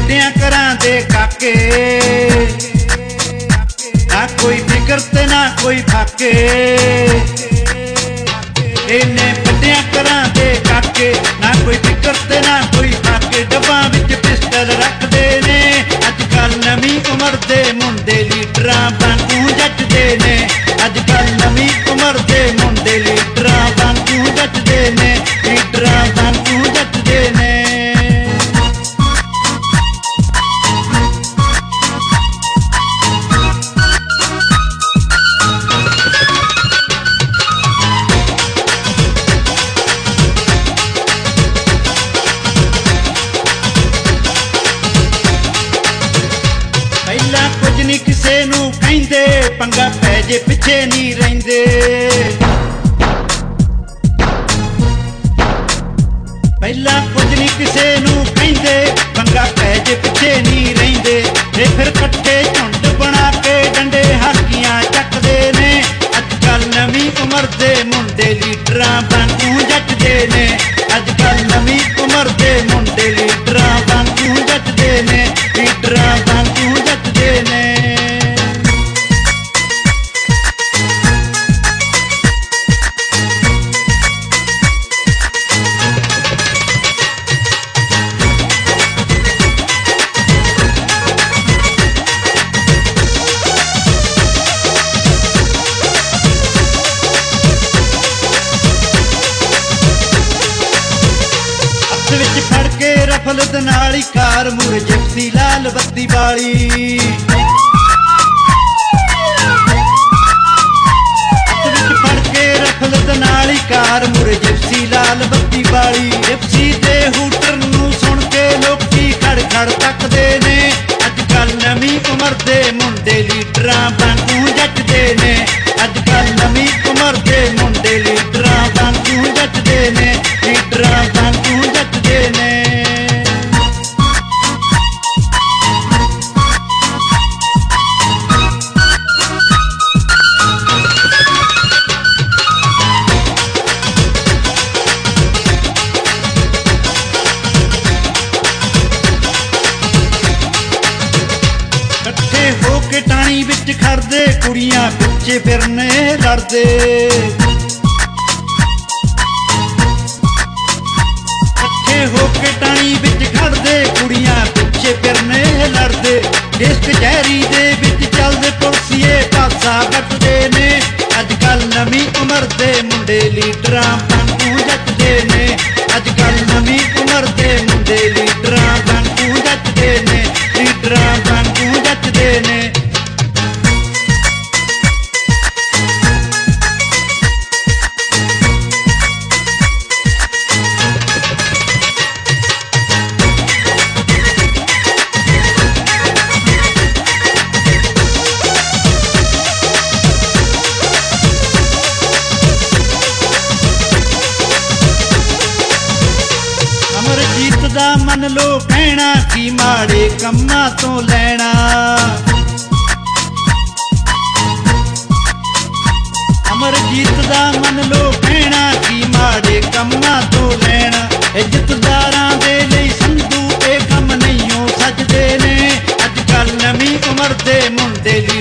ਵੱਡਿਆਂ ਘਰਾਂ ਦੇ ਕਾਕੇ, ਨਾ ਕੋਈ ਫਿਕਰ ਤੇ ਨਾ ਕੋਈ ਫਾਕੇ। ਇਹਨੇ ਵੱਡਿਆਂ ਘਰਾਂ ਦੇ ਕਾਕੇ, ਨਾ ਕੋਈ ਫਿਕਰ ਤੇ ਨਾ ਕੋਈ ਫਾਕੇ। ਡੱਬਾਂ ਵਿੱਚ ਪਿਸਟਲ ਰੱਖਦੇ ਨੇ ਅੱਜ ਕੱਲ ਨਵੀਂ ਉਮਰ ਦੇ ਮੁੰਡੇ, ਲੀਡਰਾਂ ਵਾਂਗੂ ਜੱਜਦੇ ਨੇ ਅੱਜ ਕੱਲ ਨਵੀਂ ਉਮਰ ਦੇ ਮੁੰਡੇ, ਲੀਡਰਾਂ ਵਾਂਗੂ ਜੱਜਦੇ ਨੇ, ਲੀਡਰਾਂ ਵਾਂਗੂ ਜੱਜਦੇ ਨੇ। ਪਹਿਲਾਂ ਕੁਝ ਨਹੀਂ ਕਿਸੇ ਨੂੰ ਕਹਿੰਦੇ, ਪੰਗਾ ਪੈ ਜੇ ਪਿੱਛੇ ਨਹੀਂ ਰਹਿੰਦੇ। ਪਹਿਲਾਂ ਕੁਝ ਨਹੀਂ ਕਿਸੇ ਨੂੰ ਕਹਿੰਦੇ, ਪੰਗਾ ਪੈ ਜੇ ਪਿੱਛੇ ਨਹੀਂ ਰਹਿੰਦੇ। ਤੇ ਫਿਰ ਇਕੱਠੇ ਝੁੰਡ ਬਣਾ ਕੇ ਡੰਡੇ ਹਾਕੀਆਂ ਚੱਕਦੇ ਨੇ ਅੱਜ ਕੱਲ ਨਵੀਂ ਉਮਰ ਦੇ ਮੁੰਡੇ, ਲੀਡਰਾਂ ਵਾਂਗੂ ਜੱਜਦੇ ਨੇ ਅੱਜ ਕੱਲ ਨਵੀਂ ਉਮਰ ਦੇ ਮੁੰਡੇ, ਲੀਡਰਾਂ ਵਾਂਗੂ ਜੱਜਦੇ ਨੇ, ਲੀਡਰਾਂ ਵਾਂਗੂ ਜੱਜਦੇ ਨੇ। ਵਿੱਚ ਫੜ ਕੇ ਰਫਲ ਦੇ ਨਾਲ ਹੀ ਕਾਰ ਮੂਹਰੇ ਜਿਪਸੀ ਲਾਲ ਬੱਤੀ ਵਾਲੀ। ਵਿੱਚ ਫੜ ਕੇ ਰਫਲ ਦੇ ਨਾਲ ਹੀ ਕਾਰ ਮੂਹਰੇ ਜਿਪਸੀ ਲਾਲ ਬੱਤੀ ਵਾਲੀ। ਜਿਪਸੀ ਦੇ ਹੂਟਰ ਨੂੰ ਸੁਣ ਕੇ ਲੋਕੀ ਖੜ ਖੜ ਤੱਕਦੇ ਨੇ ਅੱਜ ਕੱਲ ਨਵੀਂ ਉਮਰ ਦੇ ਮੁੰਡੇ, ਲੀਡਰਾਂ ਵਾਂਗੂ ਜੱਜਦੇ ਨੇ ਅੱਜ ਕੱਲ ਨਵੀਂ ਉਮਰ ਦੇ ਮੁੰਡੇ, ਲੀਡਰਾਂ ਵਾਂਗੂ ਜੱਜਦੇ ਨੇ, ਲੀਡਰਾਂ ਵਾਂਗੂ ਜੱਜਦੇ ਨੇ। ਇਕੱਠੇ ਹੋ ਕੇ ਟਾਣੀ ਵਿੱਚ ਖੜਦੇ, ਕੁੜੀਆਂ ਪਿੱਛੇ ਫਿਰਨੇ ਲੜਦੇ। ਇਕੱਠੇ ਹੋ ਕੇ ਟਾਣੀ ਵਿੱਚ ਖੜਦੇ, ਕੁੜੀਆਂ ਪਿੱਛੇ ਫਿਰਨੇ ਲੜਦੇ। ਦੇਸ਼ ਕਚਹਿਰੀ ਦੇ ਵਿੱਚ ਚੱਲਦੇ ਪੁਲਸੀਏ ਪਾਸਾ ਵੱਟਦੇ ਨੇ ਅੱਜ ਕੱਲ ਨਵੀਂ ਉਮਰ ਦੇ ਮੁੰਡੇ, ਲੀਡਰਾਂ ਵਾਂਗੂ ਜੱਜਦੇ ਨੇ ਅੱਜ ਕੱਲ ਨਵੀਂ ਉਮਰ ਦੇ ਮੁੰਡੇ, ਲੀਡਰਾਂ ਵਾਂਗੂ ਜੱਜਦੇ ਨੇ, ਲੀਡਰਾਂ ਵਾਂਗੂ ਜੱਜਦੇ ਨੇ। ਅਮਰਜੀਤ ਦਾ ਮੰਨ ਲੋ ਕਹਿਣਾ, ਕੀ ਮਾੜੇ ਕੰਮਾਂ ਤੋਂ ਲੈਣਾ। ਅਮਰਜੀਤ ਦਾ ਮੰਨ ਲੋ ਕਹਿਣਾ, ਕੀ ਮਾੜੇ ਕੰਮਾਂ ਤੋਂ ਲੈਣਾ। ਇੱਜ਼ਤਦਾਰਾਂ ਦੇ ਲਈ ਸੰਧੂ ਇਹ ਕੰਮ ਨਹੀਂਓ ਸੱਜਦੇ ਨੇ ਅੱਜ ਕੱਲ ਨਵੀਂ ਉਮਰ ਦੇ ਮੁੰਡੇ।